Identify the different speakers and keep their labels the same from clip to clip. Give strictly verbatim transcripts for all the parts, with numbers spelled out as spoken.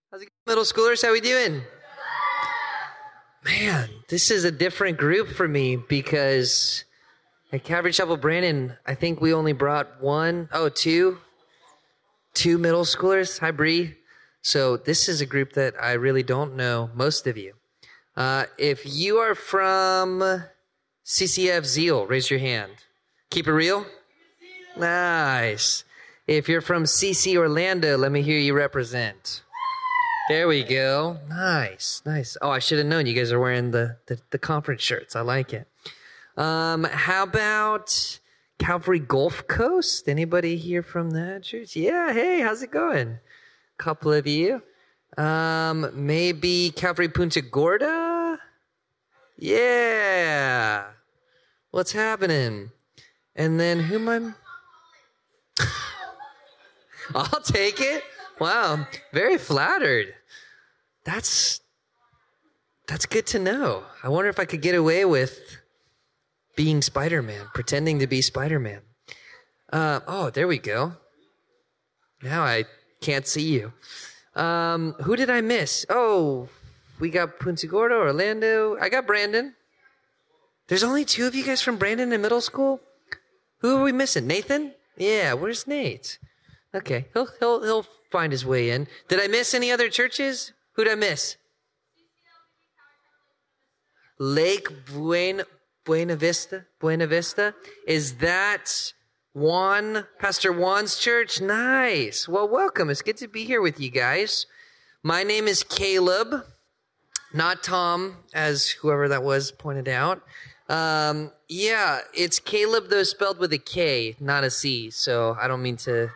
Speaker 1: How's it going, middle schoolers? How we doing? Man, this is a different group for me because at Calvary Chapel Brandon, I think we only brought one, oh, two, two middle schoolers. Hi, Bree. So this is a group that I really don't know most of you. Uh, if you are from C C F Zeal, raise your hand. Keep it real. Nice. If you're from C C Orlando, let me hear you represent. There we go. Nice, nice. Oh, I should have known you guys are wearing the, the, the conference shirts. I like it. Um, how about Calvary Gulf Coast? Anybody here from that church? Yeah, hey, how's it going? Couple of you. Um, maybe Calvary Punta Gorda? Yeah. What's happening? And then who am I? I'll take it. Wow, very flattered. That's that's good to know. I wonder if I could get away with being Spider-Man, pretending to be Spider-Man. Uh, oh, there we go. Now I can't see you. Um, who did I miss? Oh, we got Punta Gorda, Orlando. I got Brandon. There's only two of you guys from Brandon in middle school? Who are we missing? Nathan? Yeah, where's Nate? Okay, he'll he'll he'll find his way in. Did I miss any other churches? Who'd I miss? Lake Buena, Buena Vista. Buena Vista. Is that Juan, Pastor Juan's church? Nice. Well, welcome. It's good to be here with you guys. My name is Caleb, not Tom, as whoever that was pointed out. Um, yeah, it's Caleb, though, spelled with a K, not a C. So I don't mean to...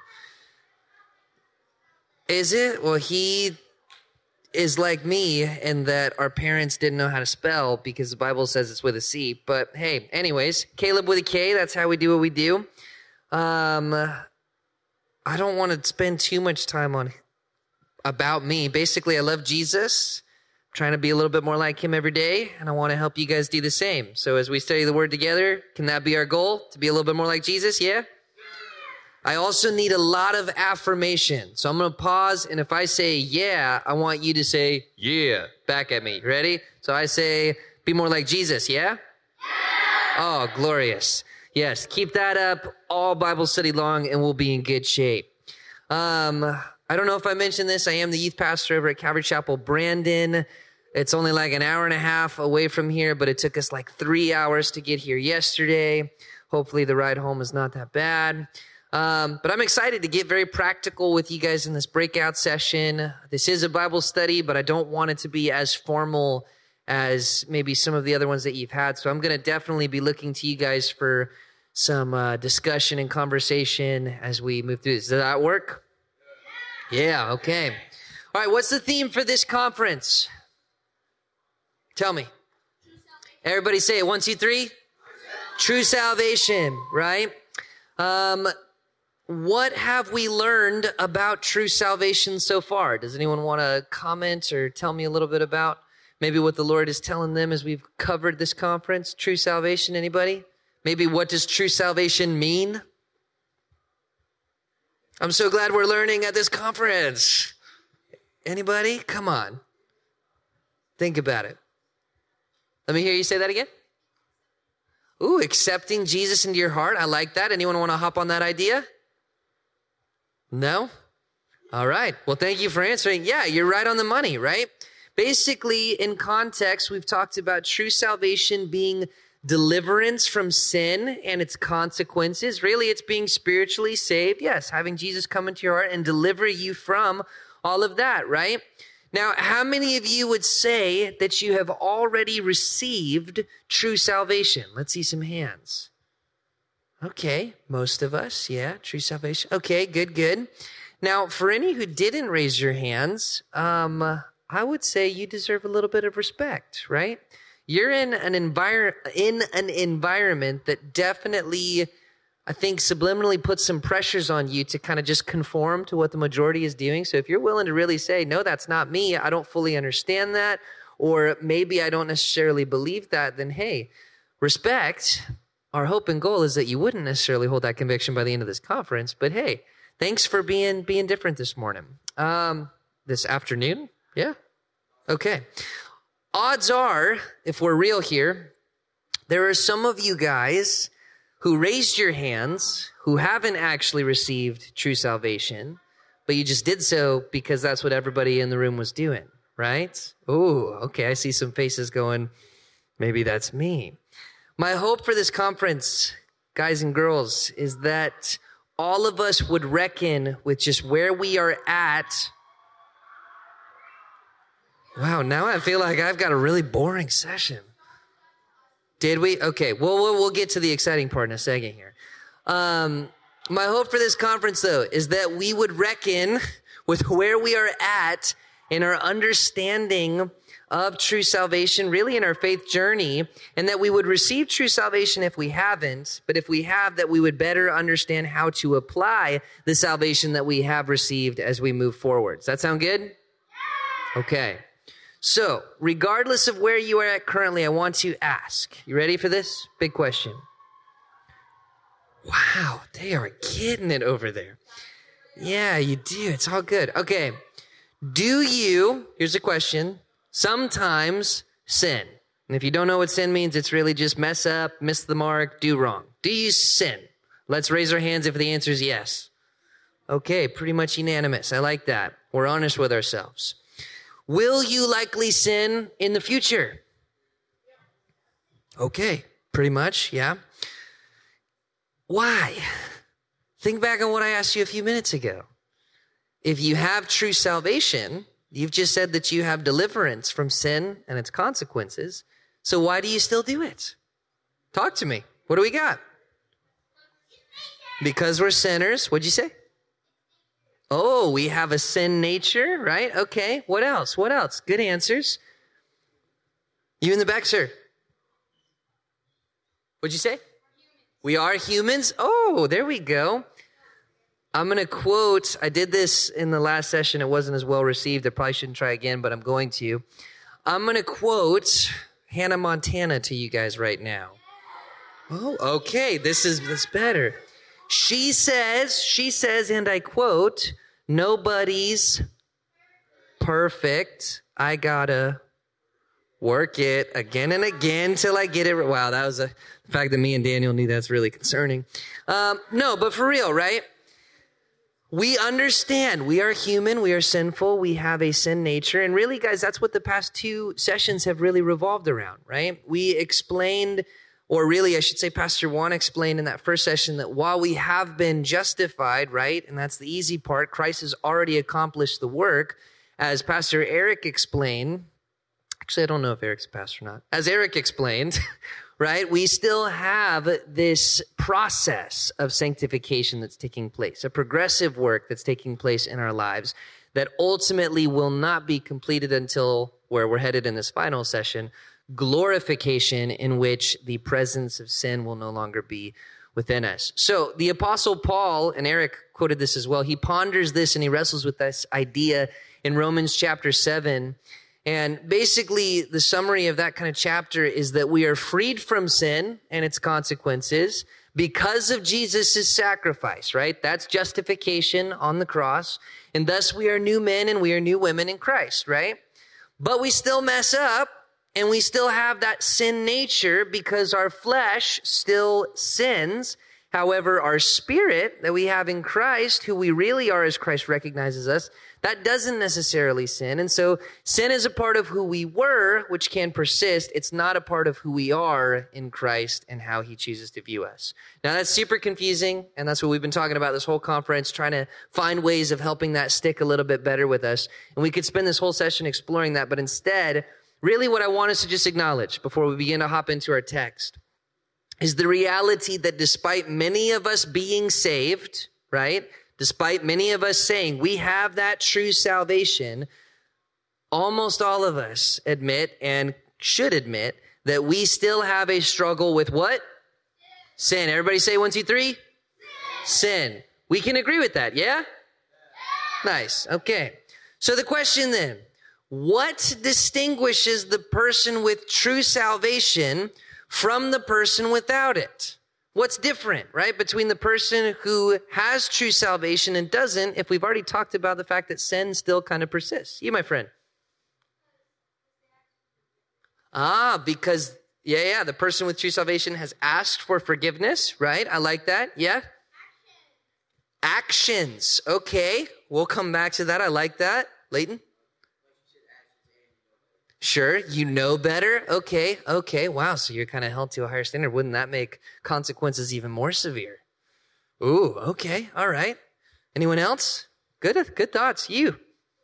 Speaker 1: Is it? Well, he is like me in that our parents didn't know how to spell because the Bible says it's with a C. But hey, anyways, Caleb with a K, that's how we do what we do. Um, I don't want to spend too much time on about me. Basically, I love Jesus. I'm trying to be a little bit more like him every day, and I want to help you guys do the same. So as we study the Word together, can that be our goal? To be a little bit more like Jesus, yeah? I also need a lot of affirmation. So I'm going to pause, and if I say yeah, I want you to say yeah back at me. Ready? So I say, be more like Jesus, yeah? Yeah! Oh, glorious. Yes, keep that up all Bible study long, and we'll be in good shape. Um, I don't know if I mentioned this. I am the youth pastor over at Calvary Chapel Brandon. It's only like an hour and a half away from here, but it took us like three hours to get here yesterday. Hopefully the ride home is not that bad. Um, but I'm excited to get very practical with you guys in this breakout session. This is a Bible study, but I don't want it to be as formal as maybe some of the other ones that you've had. So I'm going to definitely be looking to you guys for some uh, discussion and conversation as we move through this. Does that work? Yeah, okay. All right, what's the theme for this conference? Tell me. Everybody say it. One, two, three. True salvation, right? Um... What have we learned about true salvation so far? Does anyone want to comment or tell me a little bit about maybe what the Lord is telling them as we've covered this conference? True salvation, anybody? Maybe what does true salvation mean? I'm so glad we're learning at this conference. Anybody? Come on. Think about it. Let me hear you say that again. Ooh, accepting Jesus into your heart. I like that. Anyone want to hop on that idea? No? All right. Well, thank you for answering. Yeah, you're right on the money, right? Basically, in context, we've talked about true salvation being deliverance from sin and its consequences. Really, it's being spiritually saved. Yes, having Jesus come into your heart and deliver you from all of that, right? Now, how many of you would say that you have already received true salvation? Let's see some hands. Okay, most of us, yeah, true salvation. Okay, good, good. Now, for any who didn't raise your hands, um, I would say you deserve a little bit of respect, right? You're in an envir- in an environment that definitely, I think, subliminally puts some pressures on you to kind of just conform to what the majority is doing. So if you're willing to really say, no, that's not me, I don't fully understand that, or maybe I don't necessarily believe that, then hey, respect. Our hope and goal is that you wouldn't necessarily hold that conviction by the end of this conference, but hey, thanks for being being different this morning. Um, this afternoon? Yeah? Okay. Odds are, if we're real here, there are some of you guys who raised your hands who haven't actually received true salvation, but you just did so because that's what everybody in the room was doing, right? Oh, okay. I see some faces going, maybe that's me. My hope for this conference, guys and girls, is that all of us would reckon with just where we are at. Wow, now I feel like I've got a really boring session. Did we? Okay, well, we'll, we'll get to the exciting part in a second here. Um, my hope for this conference, though, is that we would reckon with where we are at in our understanding of true salvation, really in our faith journey, and that we would receive true salvation if we haven't, but if we have, that we would better understand how to apply the salvation that we have received as we move forward. Does that sound good? Okay. So, regardless of where you are at currently, I want to ask, you ready for this? Big question. Wow, they are getting it over there. Yeah, you do. It's all good. Okay. Do you, here's a question, sometimes sin? And if you don't know what sin means, it's really just mess up, miss the mark, do wrong. Do you sin? Let's raise our hands if the answer is yes. Okay, pretty much unanimous. I like that. We're honest with ourselves. Will you likely sin in the future? Okay, pretty much, yeah. Why? Think back on what I asked you a few minutes ago. If you have true salvation, you've just said that you have deliverance from sin and its consequences. So why do you still do it? Talk to me. What do we got? Because we're sinners. What'd you say? Oh, we have a sin nature, right? Okay. What else? What else? Good answers. You in the back, sir. What'd you say? We are humans. Oh, there we go. I'm going to quote, I did this in the last session. It wasn't as well received. I probably shouldn't try again, but I'm going to. I'm going to quote Hannah Montana to you guys right now. Oh, okay. This is this better. She says, she says, and I quote, nobody's perfect. I gotta work it again and again till I get it. Wow, that was a the fact that me and Daniel knew that's really concerning. Um, no, but for real, right? We understand we are human, we are sinful, we have a sin nature. And really, guys, that's what the past two sessions have really revolved around, right? We explained, or really, I should say, Pastor Juan explained in that first session that while we have been justified, right, and that's the easy part, Christ has already accomplished the work. As Pastor Eric explained, actually, I don't know if Eric's a pastor or not. As Eric explained, right, we still have this process of sanctification that's taking place, a progressive work that's taking place in our lives that ultimately will not be completed until where we're headed in this final session, glorification, in which the presence of sin will no longer be within us. So the Apostle Paul, and Eric quoted this as well, he ponders this and he wrestles with this idea in Romans chapter seven. And basically the summary of that kind of chapter is that we are freed from sin and its consequences because of Jesus' sacrifice, right? That's justification on the cross. And thus we are new men and we are new women in Christ, right? But we still mess up. And we still have that sin nature because our flesh still sins. However, our spirit that we have in Christ, who we really are as Christ recognizes us, that doesn't necessarily sin. And so sin is a part of who we were, which can persist. It's not a part of who we are in Christ and how he chooses to view us. Now, that's super confusing, and that's what we've been talking about this whole conference, trying to find ways of helping that stick a little bit better with us. And we could spend this whole session exploring that, but instead, really what I want us to just acknowledge before we begin to hop into our text is the reality that despite many of us being saved, right? Despite many of us saying we have that true salvation, almost all of us admit and should admit that we still have a struggle with what? Sin. Everybody say one, two, three. Sin. Sin. We can agree with that, yeah? Nice. Okay. So the question then, what distinguishes the person with true salvation from the person without it? What's different, right, between the person who has true salvation and doesn't, if we've already talked about the fact that sin still kind of persists? You, my friend. Ah, because, yeah, yeah, the person with true salvation has asked for forgiveness, right? I like that. Yeah? Actions. Okay, we'll come back to that. I like that. Leighton? Sure, you know better. Okay, okay. Wow, so you're kind of held to a higher standard. Wouldn't that make consequences even more severe? Ooh, okay, all right. Anyone else? Good, good thoughts. You.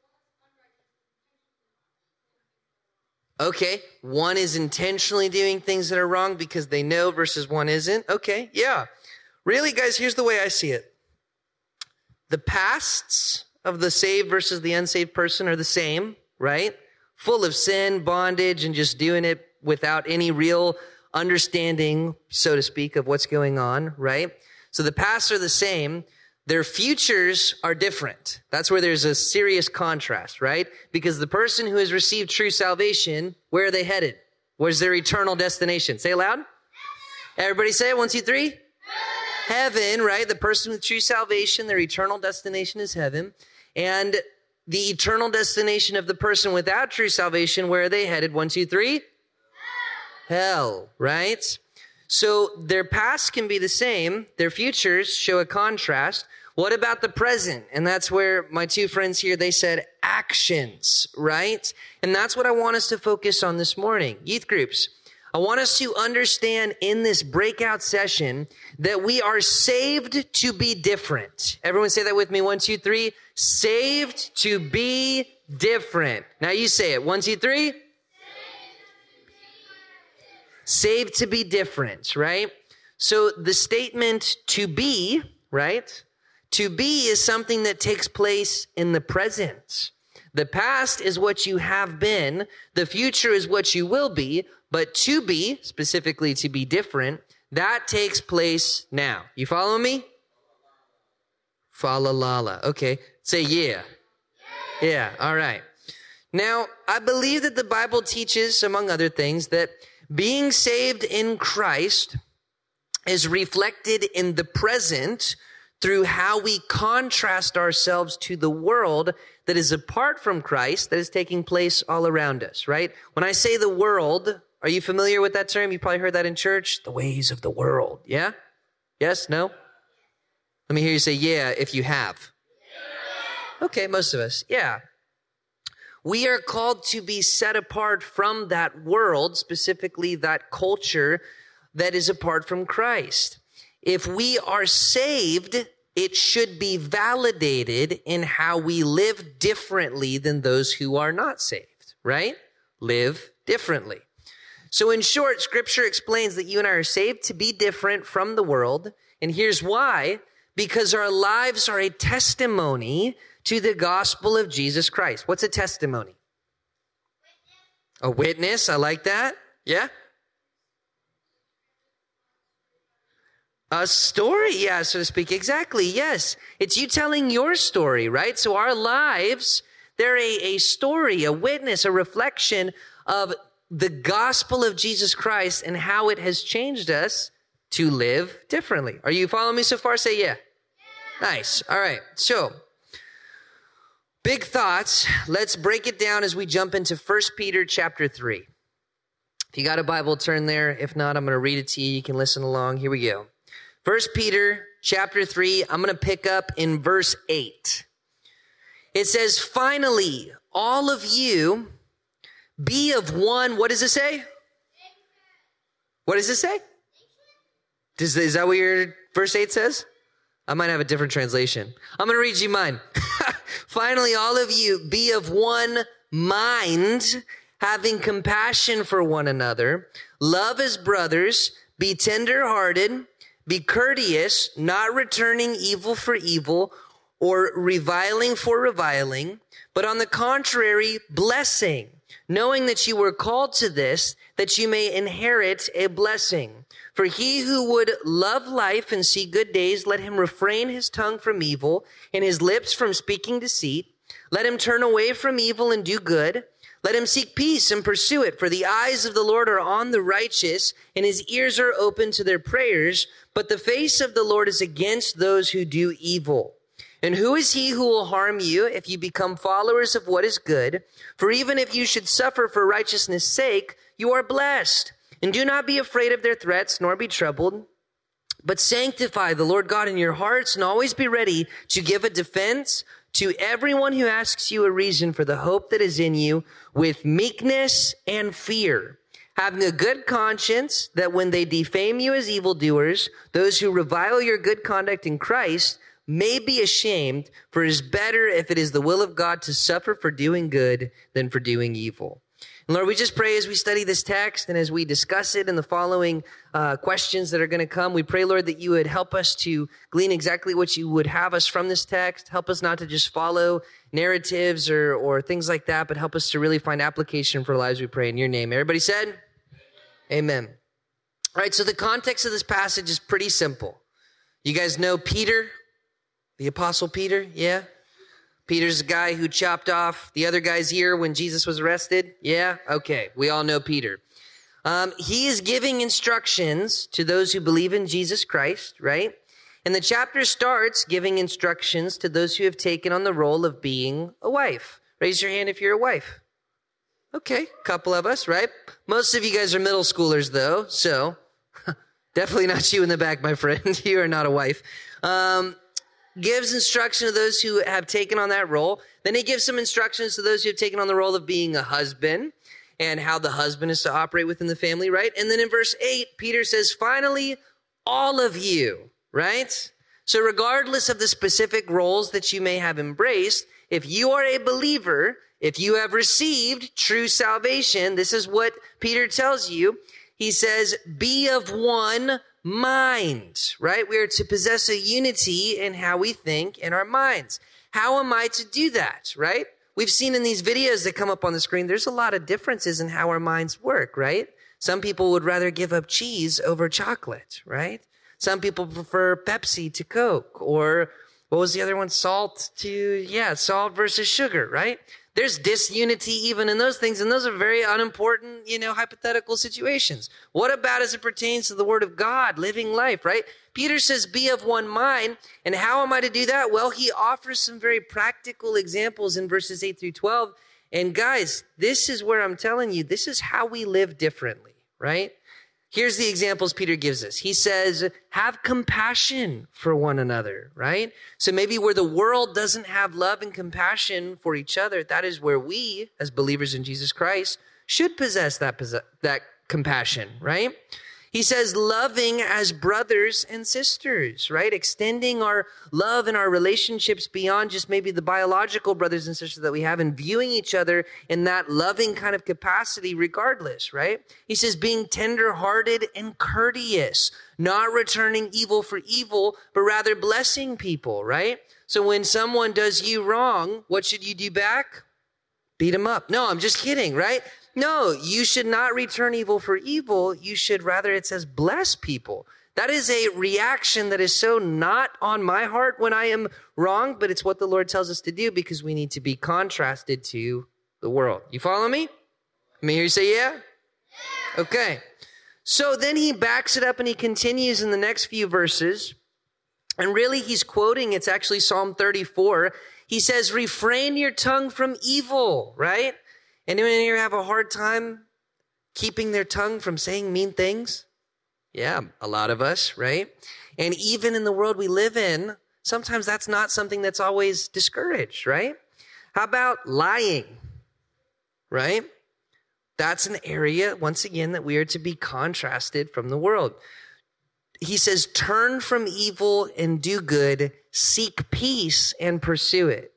Speaker 1: Okay, one is intentionally doing things that are wrong because they know versus one isn't. Okay, yeah. Really, guys, here's the way I see it. The pasts of the saved versus the unsaved person are the same, right? Full of sin, bondage, and just doing it without any real understanding, so to speak, of what's going on, right? So the pasts are the same. Their futures are different. That's where there's a serious contrast, right? Because the person who has received true salvation, where are they headed? Where's their eternal destination? Say it loud. Everybody say it. One, two, three. Heaven, right? The person with true salvation, their eternal destination is heaven. And the eternal destination of the person without true salvation, where are they headed? One, two, three. Hell, right? So their past can be the same. Their futures show a contrast. What about the present? And that's where my two friends here, they said actions, right? And that's what I want us to focus on this morning. Youth groups, I want us to understand in this breakout session that we are saved to be different. Everyone say that with me. One, two, three. Saved to be different. Now you say it. One, two, three. Saved to be different, right? So the statement to be, right? To be is something that takes place in the present. The past is what you have been. The future is what you will be. But to be, specifically to be different, that takes place now. You follow me? Fa-la-la-la. Okay. Say yeah. Yeah. All right. Now, I believe that the Bible teaches, among other things, that being saved in Christ is reflected in the present through how we contrast ourselves to the world that is apart from Christ, that is taking place all around us, right? When I say the world, are you familiar with that term? You probably heard that in church. The ways of the world. Yeah? Yes? No? Let me hear you say yeah if you have. Okay, most of us. Yeah. We are called to be set apart from that world, specifically that culture that is apart from Christ. If we are saved, it should be validated in how we live differently than those who are not saved, right? Live differently. So in short, Scripture explains that you and I are saved to be different from the world. And here's why. Because our lives are a testimony to the gospel of Jesus Christ. What's a testimony? Witness. A witness. I like that. Yeah? A story, yeah, so to speak. Exactly, yes. It's you telling your story, right? So our lives, they're a, a story, a witness, a reflection of the gospel of Jesus Christ and how it has changed us to live differently. Are you following me so far? Say yeah. Yeah. Nice. All right. So, big thoughts. Let's break it down as we jump into First Peter chapter three. If you got a Bible, turn there. If not, I'm going to read it to you. You can listen along. Here we go. First Peter chapter three, I'm going to pick up in verse eight. It says, finally, all of you be of one, what does it say? What does it say? Does, is that what your verse eight says? I might have a different translation. I'm going to read you mine. Finally, all of you be of one mind, having compassion for one another. Love as brothers. Be tender-hearted. Be courteous, not returning evil for evil or reviling for reviling, but on the contrary, blessing, knowing that you were called to this, that you may inherit a blessing. For he who would love life and see good days, let him refrain his tongue from evil and his lips from speaking deceit. Let him turn away from evil and do good. Let him seek peace and pursue it. For the eyes of the Lord are on the righteous, and his ears are open to their prayers. But the face of the Lord is against those who do evil. And who is he who will harm you if you become followers of what is good? For even if you should suffer for righteousness' sake, you are blessed. And do not be afraid of their threats, nor be troubled. But sanctify the Lord God in your hearts, and always be ready to give a defense to everyone who asks you a reason for the hope that is in you, with meekness and fear, having a good conscience, that when they defame you as evildoers, those who revile your good conduct in Christ may be ashamed. For it is better, if it is the will of God, to suffer for doing good than for doing evil. And Lord, we just pray as we study this text and as we discuss it and the following uh, questions that are going to come, we pray, Lord, that you would help us to glean exactly what you would have us from this text. Help us not to just follow narratives or, or things like that, but help us to really find application for our lives, we pray in your name. Everybody said? Amen. All right, so the context of this passage is pretty simple. You guys know Peter, the Apostle Peter? Yeah? Peter's the guy who chopped off the other guy's ear when Jesus was arrested. Yeah? Okay. We all know Peter. Um, he is giving instructions to those who believe in Jesus Christ, right? And the chapter starts giving instructions to those who have taken on the role of being a wife. Raise your hand if you're a wife. Okay. A couple of us, right? Most of you guys are middle schoolers though. So definitely not you in the back, my friend. You are not a wife. Um, gives instruction to those who have taken on that role. Then he gives some instructions to those who have taken on the role of being a husband and how the husband is to operate within the family, right? And then in verse eight, Peter says, finally, all of you, right? So regardless of the specific roles that you may have embraced, if you are a believer, if you have received true salvation, this is what Peter tells you. He says, be of one mind, right? We are to possess a unity in how we think in our minds. How am I to do that, right? We've seen in these videos that come up on the screen, there's a lot of differences in how our minds work, right? Some people would rather give up cheese over chocolate, right? Some people prefer Pepsi to Coke, or what was the other one? Salt to, yeah, salt versus sugar, right? There's disunity even in those things, and those are very unimportant, you know, hypothetical situations. What about as it pertains to the Word of God, living life, right? Peter says, be of one mind. And how am I to do that? Well, he offers some very practical examples in verses eight through twelve. And guys, this is where I'm telling you, this is how we live differently, right? Here's the examples Peter gives us. He says, have compassion for one another, right? So maybe where the world doesn't have love and compassion for each other, that is where we, as believers in Jesus Christ, should possess that, that compassion, right? He says, loving as brothers and sisters, right? Extending our love and our relationships beyond just maybe the biological brothers and sisters that we have, and viewing each other in that loving kind of capacity regardless, right? He says, being tenderhearted and courteous, not returning evil for evil, but rather blessing people, right? So when someone does you wrong, what should you do back? Beat them up. No, I'm just kidding, right? No, you should not return evil for evil. You should rather, it says, bless people. That is a reaction that is so not on my heart when I am wrong, but it's what the Lord tells us to do because we need to be contrasted to the world. You follow me? Let me hear you say yeah? Okay. So then he backs it up and he continues in the next few verses. And really he's quoting, it's actually Psalm thirty-four. He says, refrain your tongue from evil, right? Anyone in here have a hard time keeping their tongue from saying mean things? Yeah, a lot of us, right? And even in the world we live in, sometimes that's not something that's always discouraged, right? How about lying, right? That's an area, once again, that we are to be contrasted from the world. He says, turn from evil and do good, seek peace and pursue it.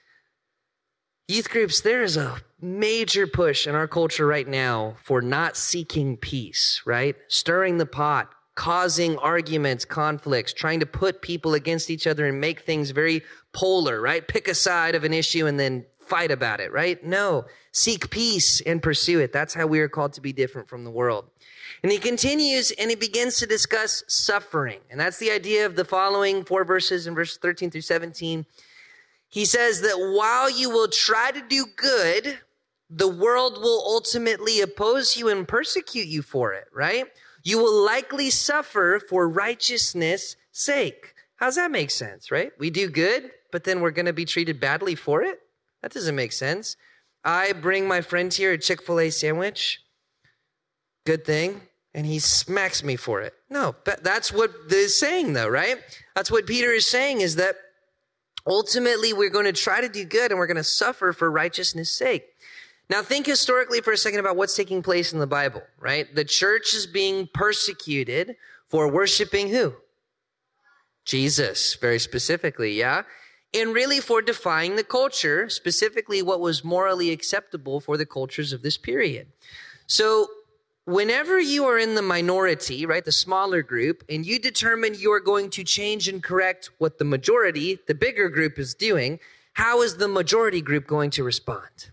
Speaker 1: Youth groups, there is a major push in our culture right now for not seeking peace, right? Stirring the pot, causing arguments, conflicts, trying to put people against each other and make things very polar, right? Pick a side of an issue and then fight about it, right? No, seek peace and pursue it. That's how we are called to be different from the world. And he continues and he begins to discuss suffering. And that's the idea of the following four verses in verses thirteen through seventeen. He says that while you will try to do good, the world will ultimately oppose you and persecute you for it, right? You will likely suffer for righteousness' sake. How's that make sense, right? We do good, but then we're going to be treated badly for it? That doesn't make sense. I bring my friend here a Chick-fil-A sandwich. Good thing. And he smacks me for it. No, that's what they're saying though, right? That's what Peter is saying, is that ultimately we're going to try to do good and we're going to suffer for righteousness' sake. Now think historically for a second about what's taking place in the Bible, right? The church is being persecuted for worshiping who? Jesus, very specifically, yeah? And really for defying the culture, specifically what was morally acceptable for the cultures of this period. So whenever you are in the minority, right, the smaller group, and you determine you are going to change and correct what the majority, the bigger group is doing, how is the majority group going to respond?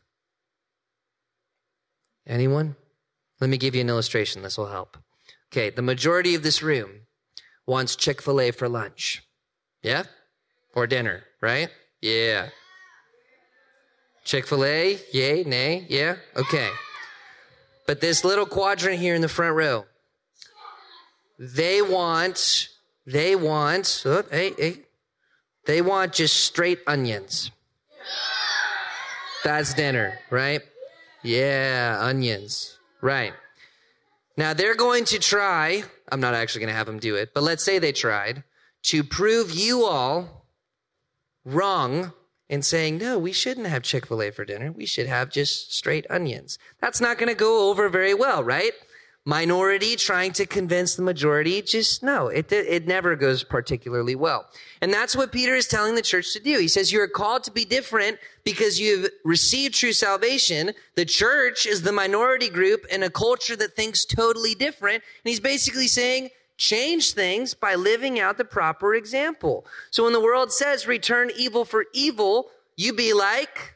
Speaker 1: Anyone? Let me give you an illustration. This will help. Okay, the majority of this room wants Chick-fil-A for lunch. Yeah? Or dinner, right? Yeah. Chick-fil-A, yay, nay, yeah? Okay. But this little quadrant here in the front row, they want, they want, oh, hey, hey, they want just straight onions. That's dinner, right? Yeah, onions, right. Now they're going to try, I'm not actually going to have them do it, but let's say they tried to prove you all wrong in saying, no, we shouldn't have Chick-fil-A for dinner. We should have just straight onions. That's not going to go over very well, right? Minority trying to convince the majority, just no, it, it never goes particularly well. And that's what Peter is telling the church to do. He says, you're called to be different because you've received true salvation. The church is the minority group in a culture that thinks totally different. And he's basically saying, change things by living out the proper example. So when the world says return evil for evil, you be like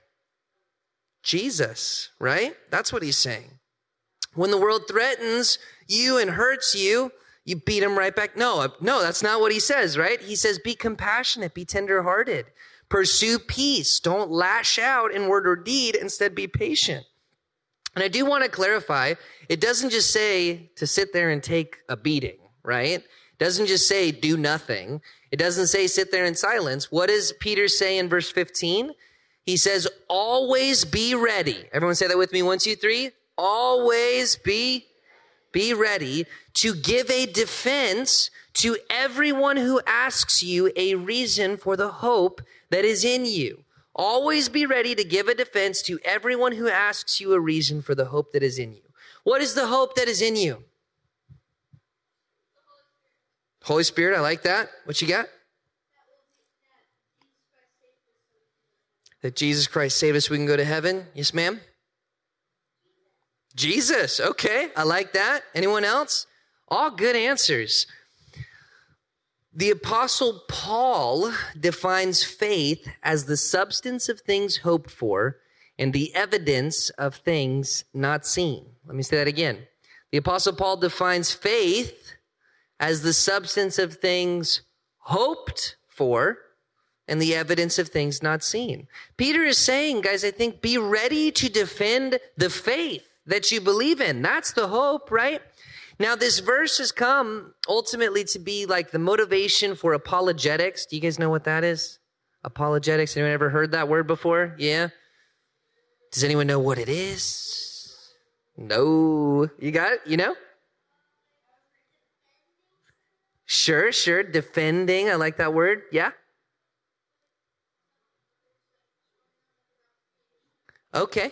Speaker 1: Jesus, right? That's what he's saying. When the world threatens you and hurts you, you beat them right back. No, no, that's not what he says, right? He says, be compassionate, be tenderhearted, pursue peace. Don't lash out in word or deed. Instead, be patient. And I do want to clarify, it doesn't just say to sit there and take a beating, right? It doesn't just say do nothing. It doesn't say sit there in silence. What does Peter say in verse fifteen? He says, always be ready. Everyone say that with me. One, two, three. Always be, be ready to give a defense to everyone who asks you a reason for the hope that is in you. Always be ready to give a defense to everyone who asks you a reason for the hope that is in you. What is the hope that is in you? Holy Spirit, I like that. What you got? That Jesus Christ saved us, we can go to heaven. Yes, ma'am? Jesus. Okay, I like that. Anyone else? All good answers. The Apostle Paul defines faith as the substance of things hoped for and the evidence of things not seen. Let me say that again. The Apostle Paul defines faith as the substance of things hoped for and the evidence of things not seen. Peter is saying, guys, I think, be ready to defend the faith that you believe in. That's the hope, right? Now, this verse has come ultimately to be like the motivation for apologetics. Do you guys know what that is? Apologetics. Anyone ever heard that word before? Yeah? Does anyone know what it is? No. You got it? You know? Sure, sure. Defending. I like that word. Yeah? Okay.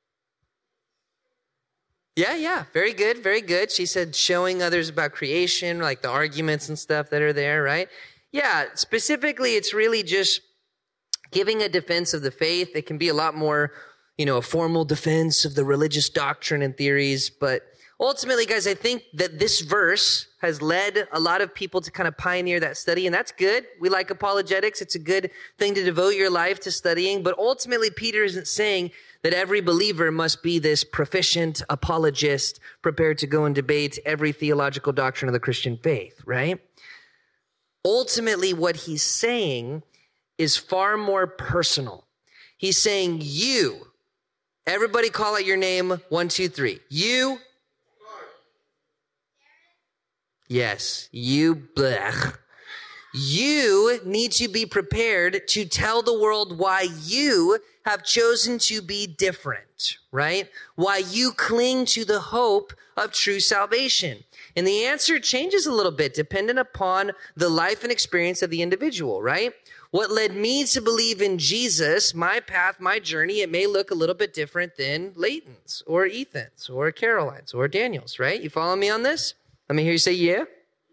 Speaker 1: Yeah, yeah. Very good, very good. She said showing others about creation, like the arguments and stuff that are there, right? Yeah, specifically, it's really just giving a defense of the faith. It can be a lot more, you know, a formal defense of the religious doctrine and theories. But ultimately, guys, I think that this verse has led a lot of people to kind of pioneer that study, and that's good. We like apologetics. It's a good thing to devote your life to studying. But ultimately, Peter isn't saying that every believer must be this proficient apologist prepared to go and debate every theological doctrine of the Christian faith, right? Ultimately, what he's saying is far more personal. He's saying you. Everybody call out your name. One, two, three. You. Yes, you. Blech. You need to be prepared to tell the world why you have chosen to be different, right? Why you cling to the hope of true salvation. And the answer changes a little bit dependent upon the life and experience of the individual, right? What led me to believe in Jesus, my path, my journey, it may look a little bit different than Leighton's or Ethan's or Caroline's or Daniel's, right? You follow me on this? Let me hear you say, yeah.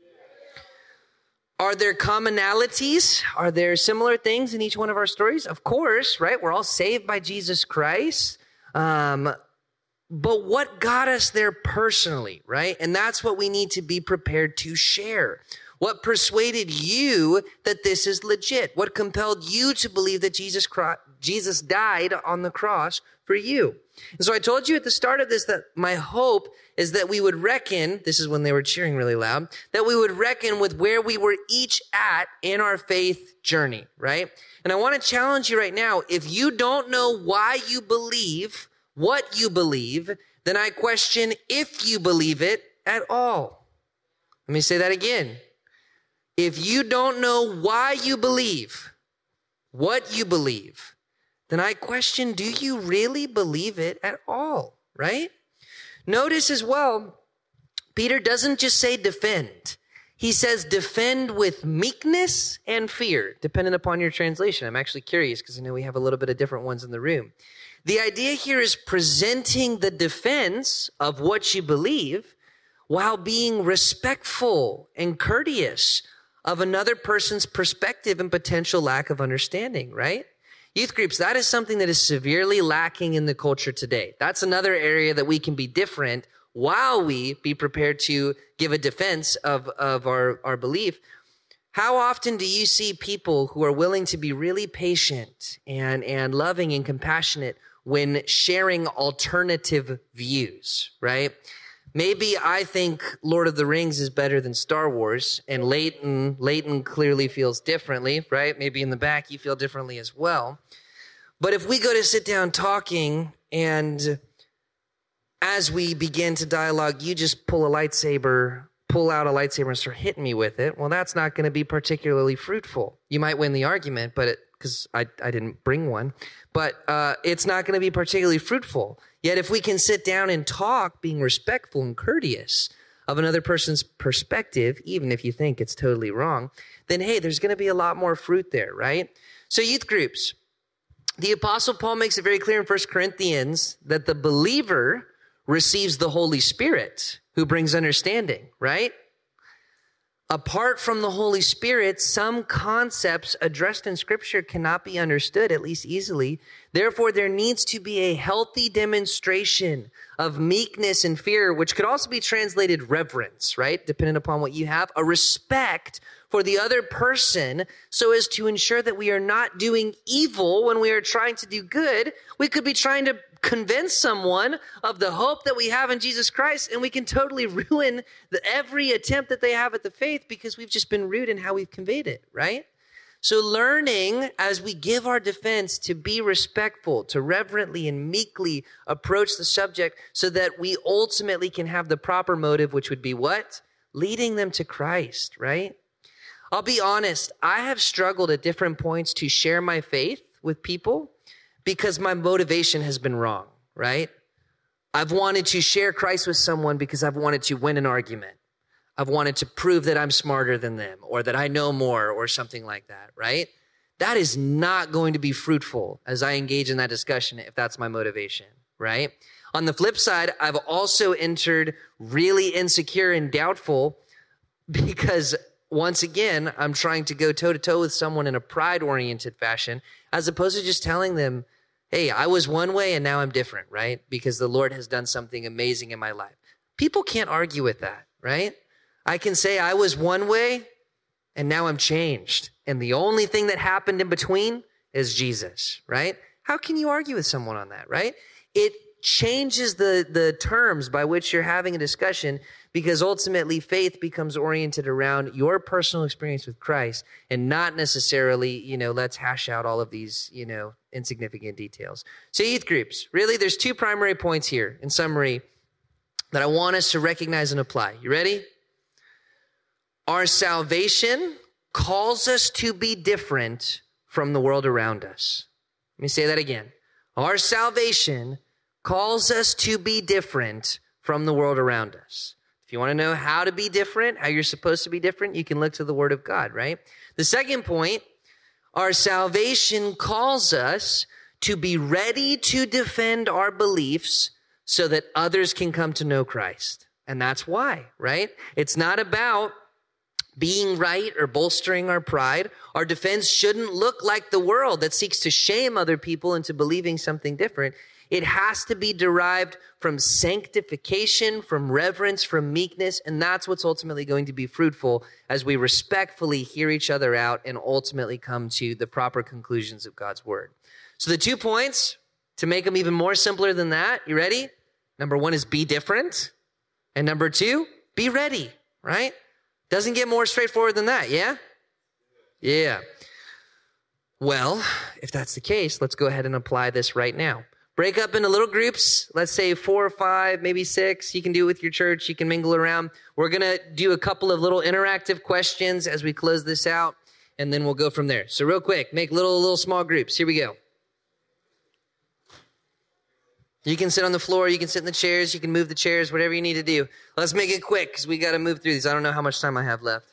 Speaker 1: Are there commonalities? Are there similar things in each one of our stories? Of course, right? We're all saved by Jesus Christ. Um, but what got us there personally, right? And that's what we need to be prepared to share. What persuaded you that this is legit? What compelled you to believe that Jesus Christ, Jesus died on the cross for you? And so I told you at the start of this that my hope is that we would reckon, this is when they were cheering really loud, that we would reckon with where we were each at in our faith journey, right? And I want to challenge you right now. If you don't know why you believe what you believe, then I question if you believe it at all. Let me say that again. If you don't know why you believe what you believe, then I question, do you really believe it at all, right? Notice as well, Peter doesn't just say defend. He says defend with meekness and fear, depending upon your translation. I'm actually curious because I know we have a little bit of different ones in the room. The idea here is presenting the defense of what you believe while being respectful and courteous of another person's perspective and potential lack of understanding, right? Youth groups, that is something that is severely lacking in the culture today. That's another area that we can be different while we be prepared to give a defense of, of our, our belief. How often do you see people who are willing to be really patient and, and loving and compassionate when sharing alternative views, right? Maybe I think Lord of the Rings is better than Star Wars, and Leighton, Leighton clearly feels differently, right? Maybe in the back you feel differently as well. But if we go to sit down talking, and as we begin to dialogue, you just pull a lightsaber, pull out a lightsaber and start hitting me with it, well, that's not going to be particularly fruitful. You might win the argument, but it, because I, I didn't bring one, but uh, it's not going to be particularly fruitful. Yet if we can sit down and talk, being respectful and courteous of another person's perspective, even if you think it's totally wrong, then hey, there's going to be a lot more fruit there, right? So youth groups, the Apostle Paul makes it very clear in First Corinthians that the believer receives the Holy Spirit who brings understanding, right? Apart from the Holy Spirit, some concepts addressed in Scripture cannot be understood, at least easily. Therefore, there needs to be a healthy demonstration of meekness and fear, which could also be translated reverence, right? Depending upon what you have, a respect for the other person so as to ensure that we are not doing evil when we are trying to do good. We could be trying to convince someone of the hope that we have in Jesus Christ, and we can totally ruin the, every attempt that they have at the faith because we've just been rude in how we've conveyed it, right? So learning as we give our defense to be respectful, to reverently and meekly approach the subject so that we ultimately can have the proper motive, which would be what? Leading them to Christ, right? I'll be honest, I have struggled at different points to share my faith with people because my motivation has been wrong, right? I've wanted to share Christ with someone because I've wanted to win an argument. I've wanted to prove that I'm smarter than them or that I know more or something like that, right? That is not going to be fruitful as I engage in that discussion if that's my motivation, right? On the flip side, I've also entered really insecure and doubtful because once again, I'm trying to go toe-to-toe with someone in a pride-oriented fashion as opposed to just telling them, hey, I was one way and now I'm different, right? Because the Lord has done something amazing in my life. People can't argue with that, right? I can say I was one way and now I'm changed. And the only thing that happened in between is Jesus, right? How can you argue with someone on that, right? It changes the, the terms by which you're having a discussion, because ultimately faith becomes oriented around your personal experience with Christ and not necessarily, you know, let's hash out all of these, you know, insignificant details. So youth groups, really, there's two primary points here in summary that I want us to recognize and apply. You ready? Our salvation calls us to be different from the world around us. Let me say that again. Our salvation calls us to be different from the world around us. If you want to know how to be different, how you're supposed to be different, you can look to the Word of God, right? The second point, our salvation calls us to be ready to defend our beliefs so that others can come to know Christ. And that's why, right? It's not about being right or bolstering our pride. Our defense shouldn't look like the world that seeks to shame other people into believing something different. It has to be derived from sanctification, from reverence, from meekness, and that's what's ultimately going to be fruitful as we respectfully hear each other out and ultimately come to the proper conclusions of God's word. So the two points, to make them even more simpler than that, you ready? Number one is be different, and number two, be ready, right? Doesn't get more straightforward than that, yeah? Yeah. Well, if that's the case, let's go ahead and apply this right now. Break up into little groups, let's say four or five, maybe six. You can do it with your church. You can mingle around. We're going to do a couple of little interactive questions as we close this out, and then we'll go from there. So real quick, make little, little small groups. Here we go. You can sit on the floor. You can sit in the chairs. You can move the chairs, whatever you need to do. Let's make it quick because we got to move through these. I don't know how much time I have left.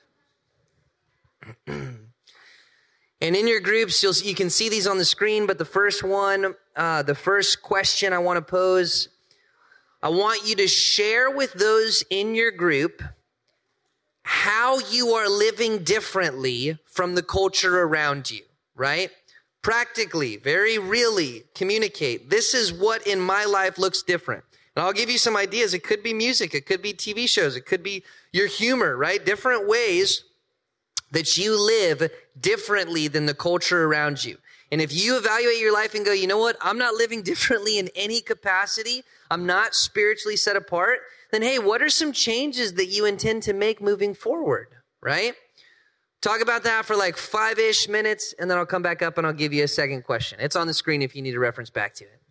Speaker 1: And in your groups, you'll, you can see these on the screen, but the first one, uh, the first question I want to pose, I want you to share with those in your group how you are living differently from the culture around you, right? Practically, very really communicate. This is what in my life looks different. And I'll give you some ideas. It could be music. It could be T V shows. It could be your humor, right? Different ways that you live differently than the culture around you. And if you evaluate your life and go, you know what, I'm not living differently in any capacity, I'm not spiritually set apart, then hey, what are some changes that you intend to make moving forward, right? Talk about that for like five-ish minutes, and then I'll come back up and I'll give you a second question. It's on the screen if you need a reference back to it.